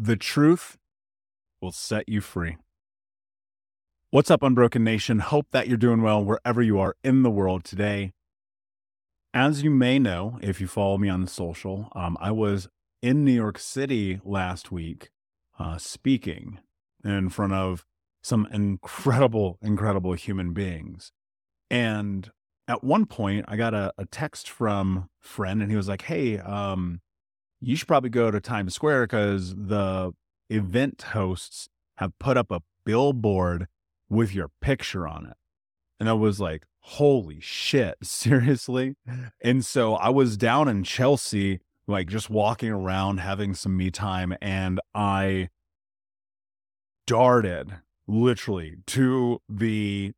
The truth will set you free. What's up, Unbroken Nation? Hope that you're doing well wherever you are in the world today. As you may know, if you follow me on social, I was in New York City last week speaking in front of some incredible human beings. And at one point, I got a text from a friend, and he was like, hey, you should probably go to Times Square because the event hosts have put up a billboard with your picture on it. And I was like, holy shit, seriously? And so I was down in Chelsea, like just walking around, having some me time, and I darted literally to the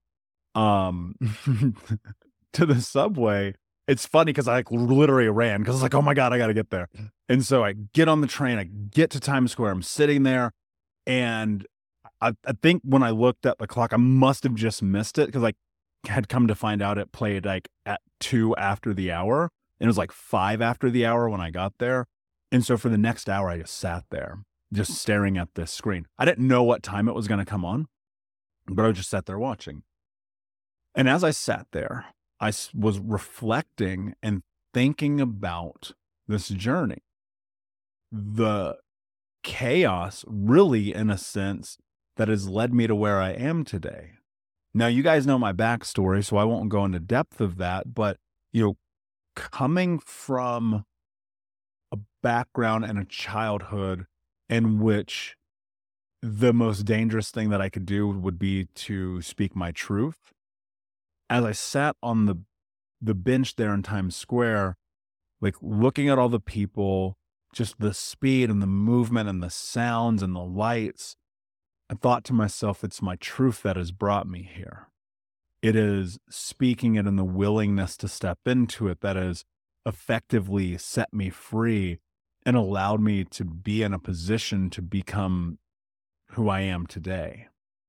to the subway. It's funny because I like literally ran because I was like, oh my God, I got to get there. And so I get on the train, I get to Times Square, I'm sitting there, and I think when I looked at the clock, I must have just missed it because I had come to find out it played like at 2 after the hour. And it was like 5 after the hour when I got there. And so for the next hour, I just sat there, just staring at this screen. I didn't know what time it was going to come on, but I just sat there watching. And as I sat there, I was reflecting and thinking about this journey. The chaos, really, in a sense, that has led me to where I am today. Now, you guys know my backstory, so I won't go into depth of that, but, coming from a background and a childhood in which the most dangerous thing that I could do would be to speak my truth, as I sat on the bench there in Times Square, like looking at all the people, just the speed and the movement and the sounds and the lights, I thought to myself, it's my truth that has brought me here. It is speaking it and the willingness to step into it that has effectively set me free and allowed me to be in a position to become who I am today.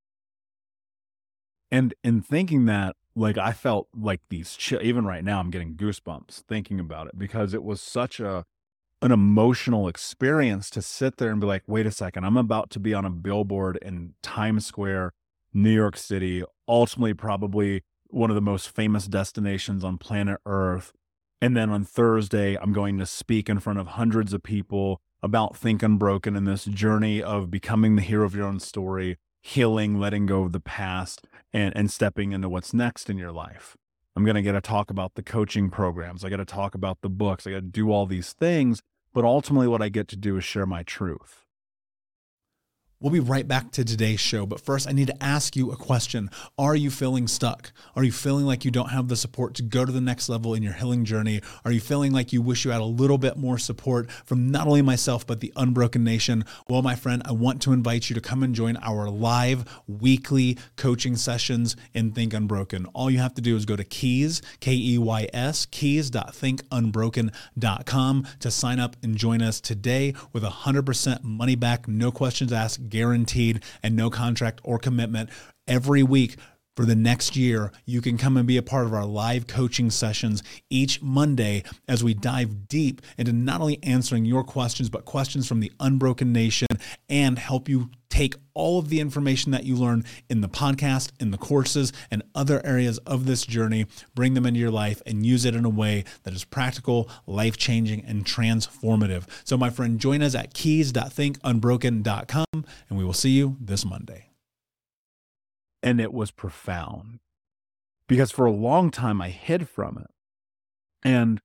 And in thinking that, like, I felt like even right now, I'm getting goosebumps thinking about it because it was such an emotional experience to sit there and be like, wait a second, I'm about to be on a billboard in Times Square, New York City, ultimately probably one of the most famous destinations on planet Earth. And then on Thursday, I'm going to speak in front of hundreds of people about Think Unbroken and this journey of becoming the hero of your own story, healing, letting go of the past, and stepping into what's next in your life. I'm going to get to talk about the coaching programs. I got to talk about the books. I got to do all these things. But ultimately, what I get to do is share my truth. We'll be right back to today's show, but first I need to ask you a question. Are you feeling stuck? Are you feeling like you don't have the support to go to the next level in your healing journey? Are you feeling like you wish you had a little bit more support from not only myself, but the Unbroken Nation? Well, my friend, I want to invite you to come and join our live weekly coaching sessions in Think Unbroken. All you have to do is go to Keys, Keys, keys.thinkunbroken.com to sign up and join us today with 100% money back, no questions asked, guaranteed, and no contract or commitment. Every week for the next year, you can come and be a part of our live coaching sessions each Monday as we dive deep into not only answering your questions, but questions from the Unbroken Nation and help you take all of the information that you learn in the podcast, in the courses, and other areas of this journey, bring them into your life and use it in a way that is practical, life-changing, and transformative. So my friend, join us at keys.thinkunbroken.com, and we will see you this Monday. And it was profound because for a long time I hid from it. And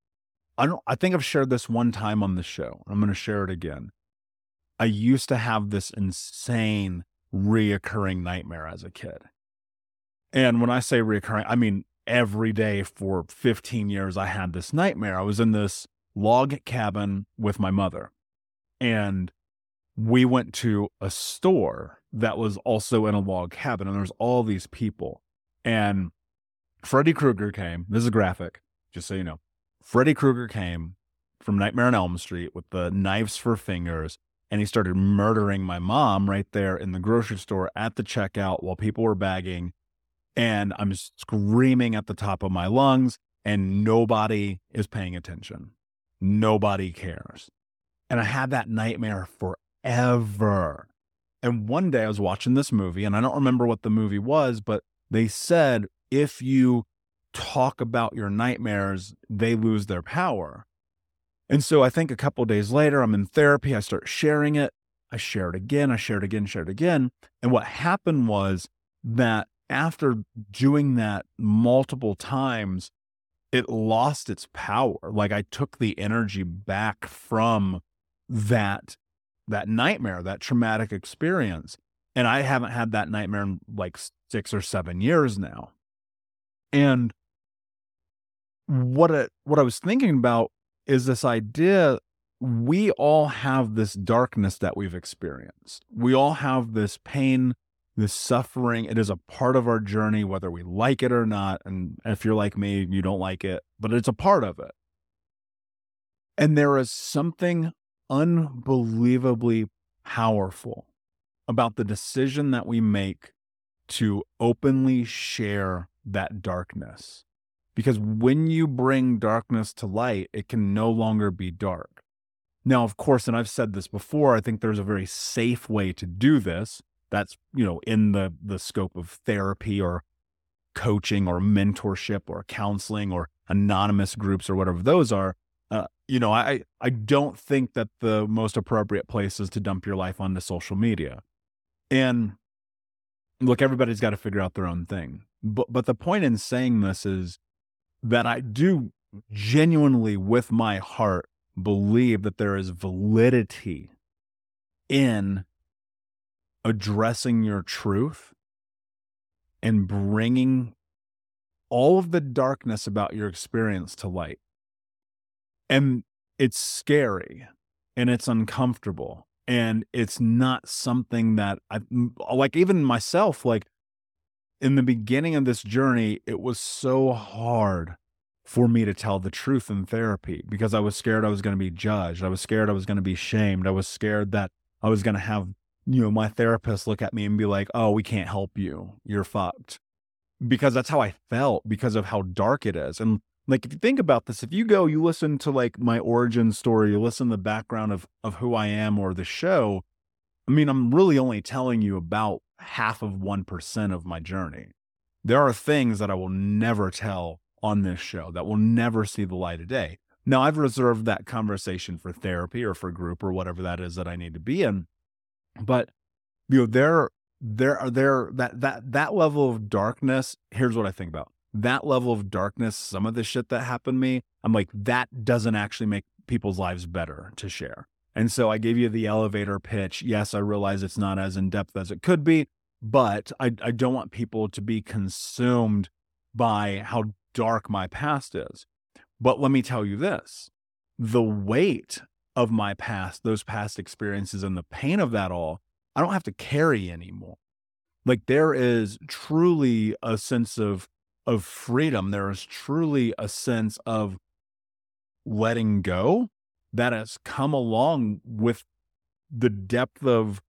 I think I've shared this one time on the show. I'm going to share it again. I used to have this insane reoccurring nightmare as a kid. And when I say reoccurring, I mean every day for 15 years I had this nightmare. I was in this log cabin with my mother, and we went to a store that was also in a log cabin, and there was all these people. And Freddy Krueger came. This is a graphic, just so you know. Freddy Krueger came from Nightmare on Elm Street with the knives for fingers, and he started murdering my mom right there in the grocery store at the checkout while people were bagging. And I'm screaming at the top of my lungs, and nobody is paying attention. Nobody cares. And I had that nightmare forever. And one day I was watching this movie, and I don't remember what the movie was, but they said if you talk about your nightmares, they lose their power. And so I think a couple of days later, I'm in therapy. I start sharing it. I share it again. I share it again, share it again. And what happened was that after doing that multiple times, it lost its power. Like I took the energy back from that nightmare, that traumatic experience. And I haven't had that nightmare in like 6 or 7 years now. And what I was thinking about is this idea, we all have this darkness that we've experienced. We all have this pain, this suffering. It is a part of our journey, whether we like it or not. And if you're like me, you don't like it, but it's a part of it. And there is something unbelievably powerful about the decision that we make to openly share that darkness. Because when you bring darkness to light, it can no longer be dark. Now, of course, and I've said this before, I think there's a very safe way to do this. That's, in the scope of therapy or coaching or mentorship or counseling or anonymous groups or whatever those are. I don't think that the most appropriate place is to dump your life onto social media. And look, everybody's got to figure out their own thing. But the point in saying this is that I do genuinely, with my heart, believe that there is validity in addressing your truth and bringing all of the darkness about your experience to light. And it's scary and it's uncomfortable and it's not something that even myself, like in the beginning of this journey, it was so hard for me to tell the truth in therapy because I was scared I was going to be judged. I was scared I was going to be shamed. I was scared that I was going to have, my therapist look at me and be like, oh, we can't help you. You're fucked. Because that's how I felt because of how dark it is. And like, if you think about this, if you listen to like my origin story, you listen to the background of who I am or the show, I mean, I'm really only telling you about half of 1% of my journey. There are things that I will never tell on this show that will never see the light of day. Now, I've reserved that conversation for therapy or for group or whatever that is that I need to be in. But, that level of darkness, here's what I think about. That level of darkness, some of the shit that happened to me, I'm like, that doesn't actually make people's lives better to share. And so I gave you the elevator pitch. Yes, I realize it's not as in-depth as it could be, but I don't want people to be consumed by how dark my past is. But let me tell you this, the weight of my past, those past experiences and the pain of that all, I don't have to carry anymore. Like there is truly a sense of freedom. There is truly a sense of letting go that has come along with the depth of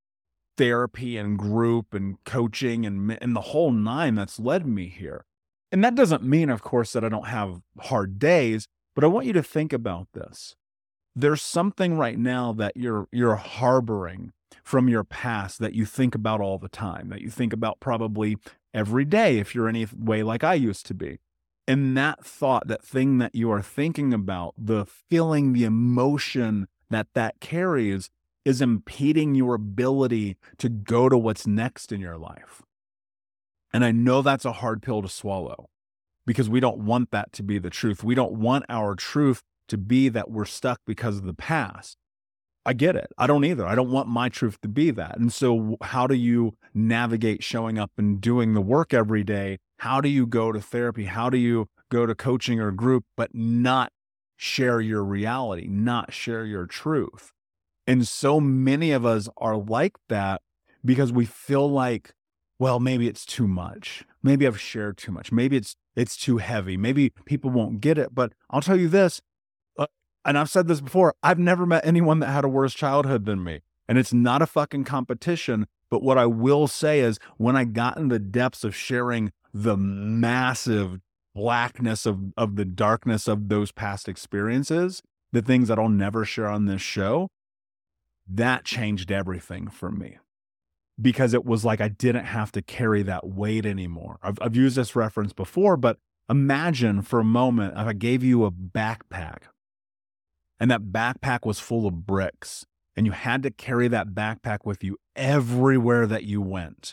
therapy and group and coaching and the whole nine that's led me here. And that doesn't mean, of course, that I don't have hard days, but I want you to think about this. There's something right now that you're harboring from your past that you think about all the time, that you think about probably every day if you're any way like I used to be. And that thought, that thing that you are thinking about, the feeling, the emotion that carries is impeding your ability to go to what's next in your life. And I know that's a hard pill to swallow because we don't want that to be the truth. We don't want our truth to be that we're stuck because of the past. I get it. I don't either. I don't want my truth to be that. And so how do you navigate showing up and doing the work every day? How do you go to therapy? How do you go to coaching or group, but not share your reality, not share your truth? And so many of us are like that because we feel like, well, maybe it's too much. Maybe I've shared too much. Maybe it's too heavy. Maybe people won't get it. But I'll tell you this, and I've said this before, I've never met anyone that had a worse childhood than me. And it's not a fucking competition. But what I will say is when I got in the depths of sharing the massive blackness of the darkness of those past experiences, the things that I'll never share on this show, that changed everything for me, because it was like I didn't have to carry that weight anymore. I've used this reference before, but imagine for a moment if I gave you a backpack and that backpack was full of bricks and you had to carry that backpack with you everywhere that you went,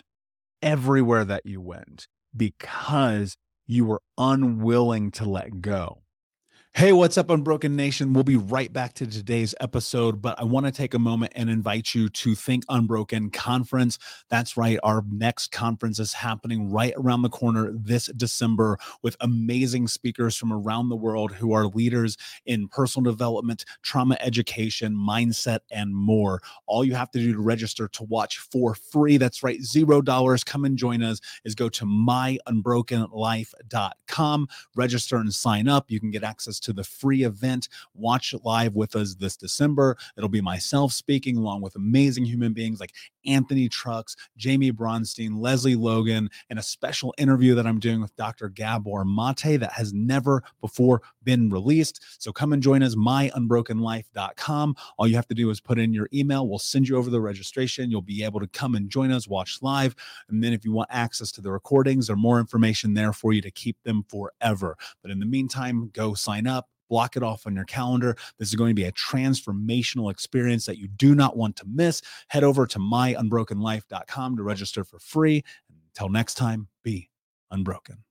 because you were unwilling to let go. Hey, what's up, Unbroken Nation? We'll be right back to today's episode, but I want to take a moment and invite you to Think Unbroken Conference. That's right. Our next conference is happening right around the corner this December with amazing speakers from around the world who are leaders in personal development, trauma education, mindset, and more. All you have to do to register to watch for free, that's right, $0, come and join us, is go to myunbrokenlife.com, register and sign up. You can get access to the free event. Watch live with us this December. It'll be myself speaking along with amazing human beings like Anthony Trucks, Jamie Bronstein, Leslie Logan, and a special interview that I'm doing with Dr. Gabor Mate that has never before been released. So come and join us, myunbrokenlife.com. All you have to do is put in your email. We'll send you over the registration. You'll be able to come and join us, watch live. And then if you want access to the recordings or more information there for you to keep them forever. But in the meantime, go sign up. Block it off on your calendar. This is going to be a transformational experience that you do not want to miss. Head over to myunbrokenlife.com to register for free. Until next time, be unbroken.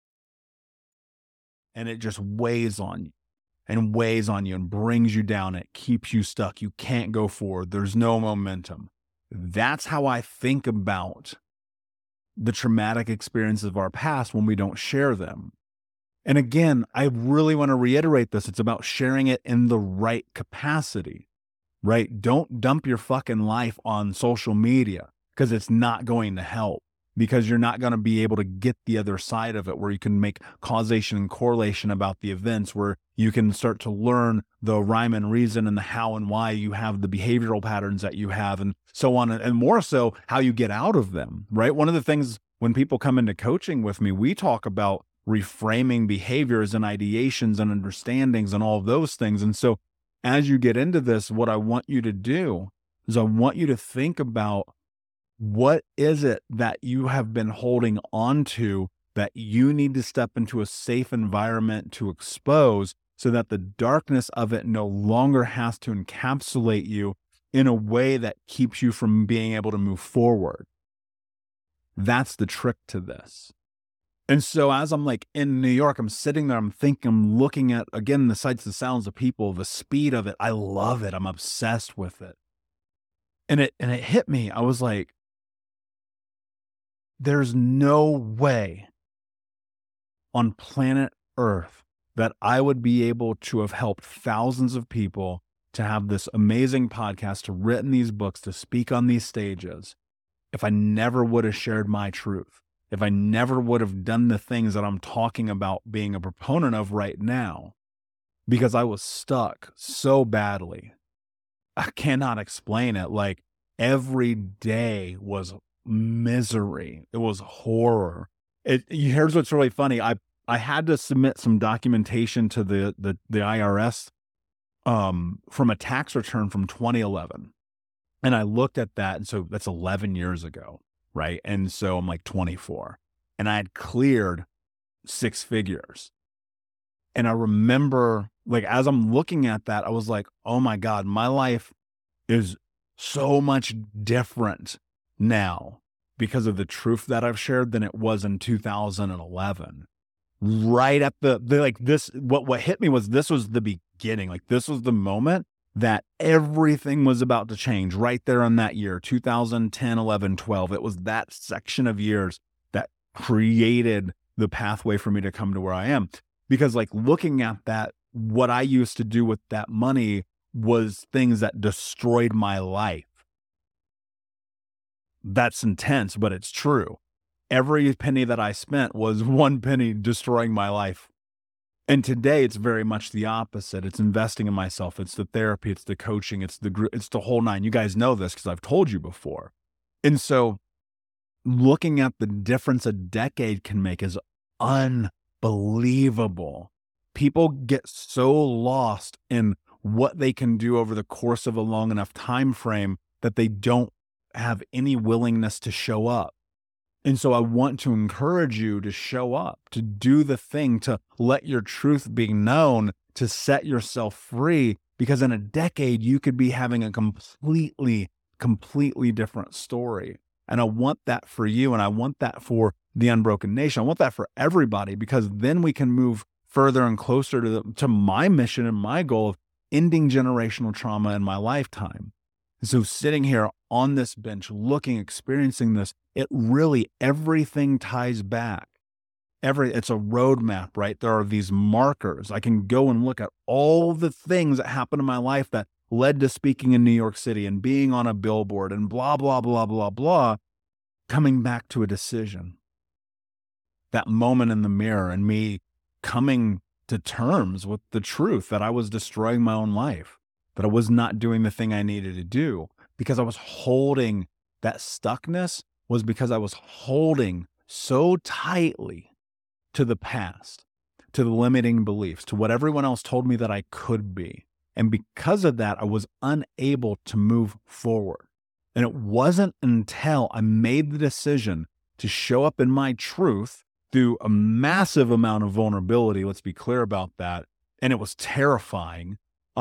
And it just weighs on you and brings you down. It keeps you stuck. You can't go forward. There's no momentum. That's how I think about the traumatic experiences of our past when we don't share them. And again, I really want to reiterate this. It's about sharing it in the right capacity, right? Don't dump your fucking life on social media, because it's not going to help, because you're not going to be able to get the other side of it, where you can make causation and correlation about the events, where you can start to learn the rhyme and reason and the how and why you have the behavioral patterns that you have, and so on, and more so how you get out of them, right? One of the things when people come into coaching with me, we talk about reframing behaviors and ideations and understandings and all of those things. And so as you get into this, what I want you to do is I want you to think about, what is it that you have been holding on to that you need to step into a safe environment to expose, so that the darkness of it no longer has to encapsulate you in a way that keeps you from being able to move forward. That's the trick to this. And so as I'm like in New York, I'm sitting there, I'm thinking, I'm looking at, again, the sights, the sounds, the people, the speed of it. I love it. I'm obsessed with it. And it hit me. I was like, there's no way on planet Earth that I would be able to have helped thousands of people to have this amazing podcast, to written these books, to speak on these stages, if I never would have shared my truth. If I never would have done the things that I'm talking about being a proponent of right now, because I was stuck so badly. I cannot explain it. Like, every day was misery. It was horror. Here's what's really funny. I had to submit some documentation to the IRS from a tax return from 2011. And I looked at that, and so that's 11 years ago. Right. And so I'm like 24, and I had cleared 6 figures. And I remember, like, as I'm looking at that, I was like, oh my God, my life is so much different now because of the truth that I've shared than it was in 2011. Right at what hit me was, this was the beginning. Like, this was the moment that everything was about to change right there in that year, 2010, 11, 12. It was that section of years that created the pathway for me to come to where I am. Because, like, looking at that, what I used to do with that money was things that destroyed my life. That's intense, but it's true. Every penny that I spent was one penny destroying my life. And today it's very much the opposite. It's investing in myself. It's the therapy. It's the coaching. It's the whole nine. You guys know this because I've told you before. And so looking at the difference a decade can make is unbelievable. People get so lost in what they can do over the course of a long enough time frame that they don't have any willingness to show up. And so I want to encourage you to show up, to do the thing, to let your truth be known, to set yourself free, because in a decade, you could be having a completely different story. And I want that for you. And I want that for the Unbroken Nation. I want that for everybody, because then we can move further and closer to my mission and my goal of ending generational trauma in my lifetime. So sitting here on this bench, looking, experiencing this, it really, everything ties back. It's a roadmap, right? There are these markers. I can go and look at all the things that happened in my life that led to speaking in New York City and being on a billboard and blah, blah, blah, blah, blah, coming back to a decision. That moment in the mirror and me coming to terms with the truth that I was destroying my own life, that I was not doing the thing I needed to do because I was holding that stuckness, was because I was holding so tightly to the past, to the limiting beliefs, to what everyone else told me that I could be. And because of that, I was unable to move forward. And it wasn't until I made the decision to show up in my truth through a massive amount of vulnerability, let's be clear about that, and it was terrifying,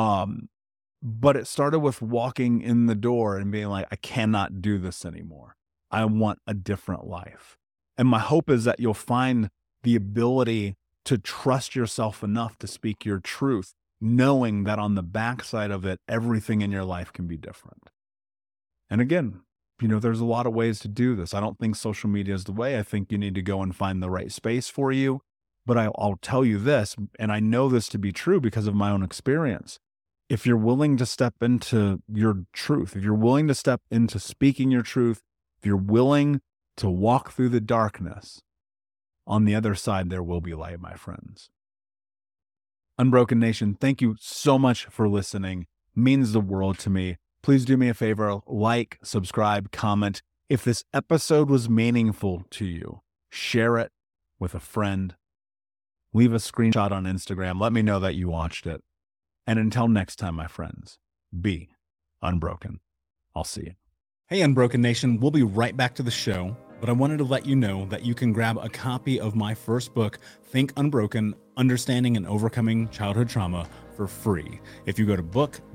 but it started with walking in the door and being like, I cannot do this anymore. I want a different life. And my hope is that you'll find the ability to trust yourself enough to speak your truth, knowing that on the backside of it, everything in your life can be different. And again, there's a lot of ways to do this. I don't think social media is the way. I think you need to go and find the right space for you. But I'll tell you this, and I know this to be true because of my own experience. If you're willing to step into your truth, if you're willing to step into speaking your truth, if you're willing to walk through the darkness, on the other side, there will be light, my friends. Unbroken Nation, thank you so much for listening. It means the world to me. Please do me a favor, like, subscribe, comment. If this episode was meaningful to you, share it with a friend. Leave a screenshot on Instagram. Let me know that you watched it. And until next time, my friends, be unbroken. I'll see you. Hey, Unbroken Nation, we'll be right back to the show, but I wanted to let you know that you can grab a copy of my first book, Think Unbroken, Understanding and Overcoming Childhood Trauma, for free. If you go to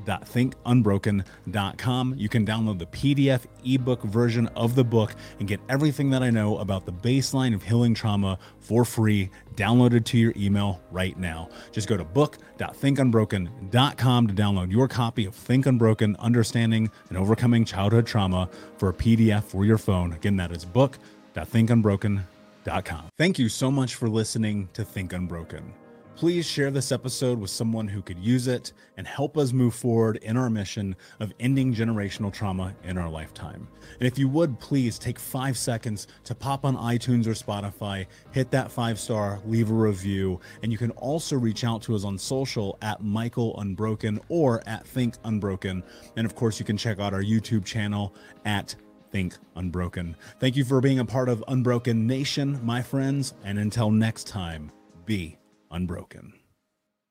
book.thinkunbroken.com, you can download the PDF ebook version of the book and get everything that I know about the baseline of healing trauma for free, downloaded to your email right now. Just go to book.thinkunbroken.com to download your copy of Think Unbroken, Understanding and Overcoming Childhood Trauma for a PDF for your phone. Again, that is book.thinkunbroken.com. Thank you so much for listening to Think Unbroken. Please share this episode with someone who could use it and help us move forward in our mission of ending generational trauma in our lifetime. And if you would, please take 5 seconds to pop on iTunes or Spotify, hit that 5-star, leave a review, and you can also reach out to us on social at Michael Unbroken or at Think Unbroken. And of course, you can check out our YouTube channel at Think Unbroken. Thank you for being a part of Unbroken Nation, my friends, and until next time, be unbroken.